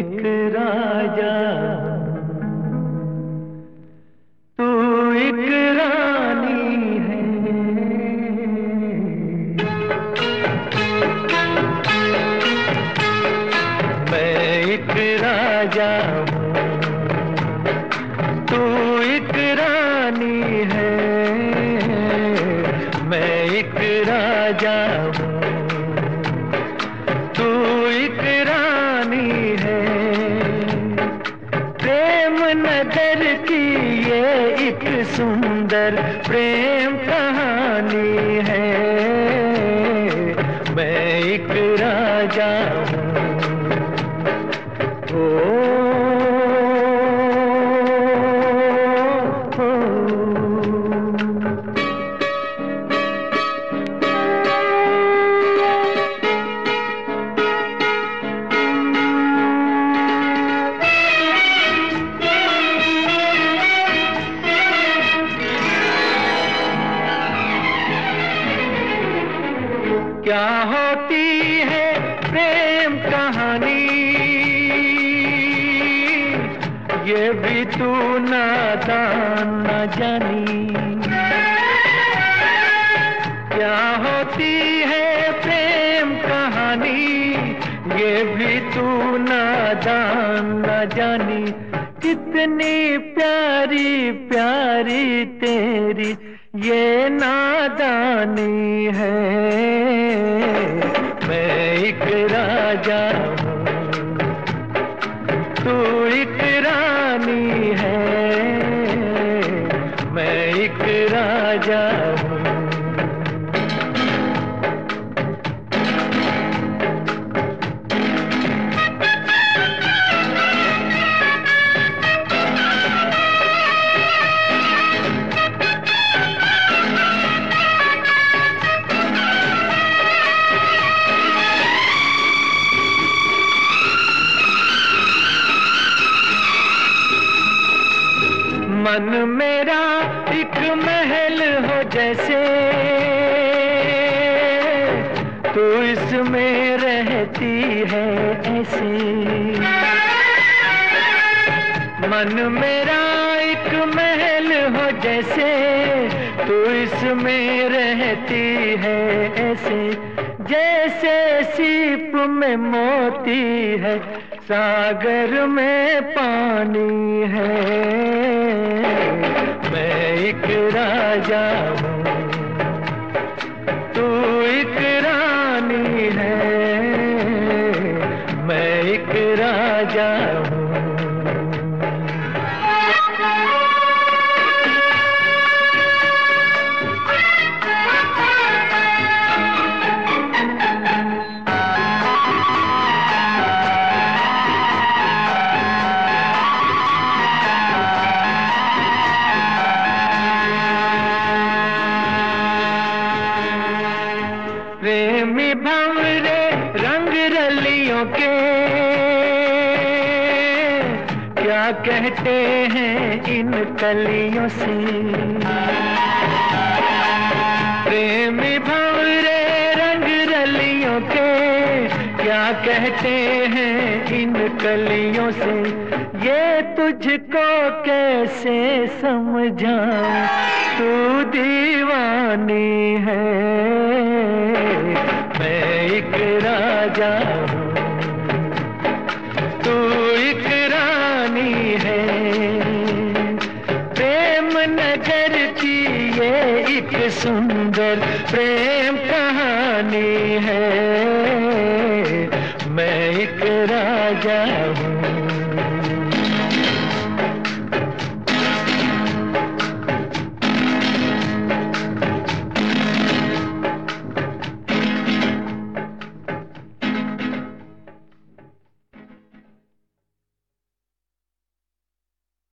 एक राजा तू एक रानी है। मैं एक राजा हूँ तू एक रानी है। मैं एक राजा हूँ तू एक रानी है। प्रेम नगर की ये एक सुंदर प्रेम कहानी है। मैं एक राजा हूँ। क्या होती है प्रेम कहानी ये भी तू नादान न जानी। क्या होती है प्रेम कहानी ये भी तू नादान न जानी। कितनी प्यारी प्यारी तेरी ये नादानी है। मैं एक राजा हूँ तू एक रानी है। मैं एक राजा हूँ। मन मेरा एक महल हो जैसे तू इसमें रहती है ऐसे। मन मेरा एक महल हो जैसे तू इसमें रहती है ऐसे। जैसे सीप में मोती है सागर में पानी है। मैं एक राजा हूँ तू एक रानी है। मैं एक राजा हूँ। प्रेमी भंवरे रंग रलियों के क्या कहते हैं इन कलियों से। प्रेमी भंवरे रंग रलियों के क्या कहते हैं इन कलियों से। ये तुझको कैसे समझाऊं तू दीवानी है। मैं एक राजा हूँ तू एक रानी है। प्रेम नगर की ये एक सुंदर प्रेम कहानी है। मैं एक राजा हूँ।